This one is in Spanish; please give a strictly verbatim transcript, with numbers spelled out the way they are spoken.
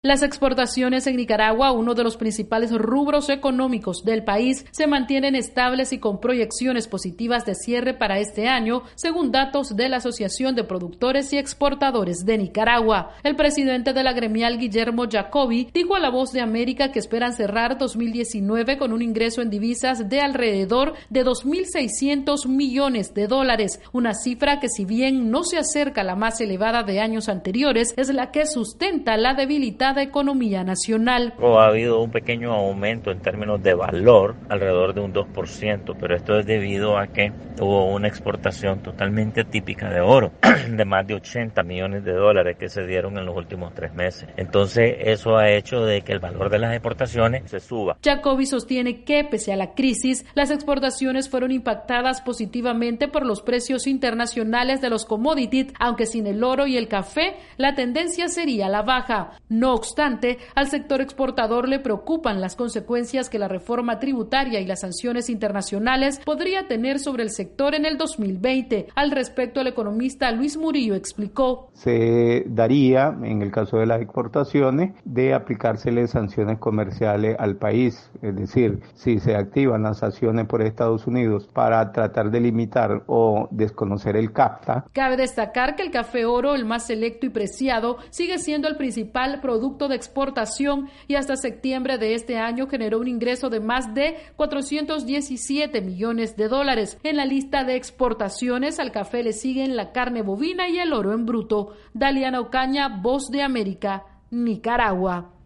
Las exportaciones en Nicaragua, uno de los principales rubros económicos del país, se mantienen estables y con proyecciones positivas de cierre para este año, según datos de la Asociación de Productores y Exportadores de Nicaragua. El presidente de la gremial, Guillermo Jacobi, dijo a La Voz de América que esperan cerrar dos mil diecinueve con un ingreso en divisas de alrededor de dos mil seiscientos millones de dólares, una cifra que, si bien no se acerca a la más elevada de años anteriores, es la que sustenta la debilitada economía nacional. Ha habido un pequeño aumento en términos de valor, alrededor de un dos por ciento, pero esto es debido a que hubo una exportación totalmente típica de oro, de más de ochenta millones de dólares que se dieron en los últimos tres meses. Entonces, eso ha hecho de que el valor de las exportaciones se suba. Jacobi sostiene que, pese a la crisis, las exportaciones fueron impactadas positivamente por los precios internacionales de los commodities, aunque sin el oro y el café, la tendencia sería la baja. No obstante, al sector exportador le preocupan las consecuencias que la reforma tributaria y las sanciones internacionales podría tener sobre el sector en el dos mil veinte. Al respecto, el economista Luis Murillo explicó: se daría, en el caso de las exportaciones, de aplicársele sanciones comerciales al país. Es decir, si se activan las sanciones por Estados Unidos para tratar de limitar o desconocer el CAFTA. Cabe destacar que el café oro, el más selecto y preciado, sigue siendo el principal producto de exportación y hasta septiembre de este año generó un ingreso de más de cuatrocientos diecisiete millones de dólares. En la lista de exportaciones al café le siguen la carne bovina y el oro en bruto. Daliana Ocaña, Voz de América, Nicaragua.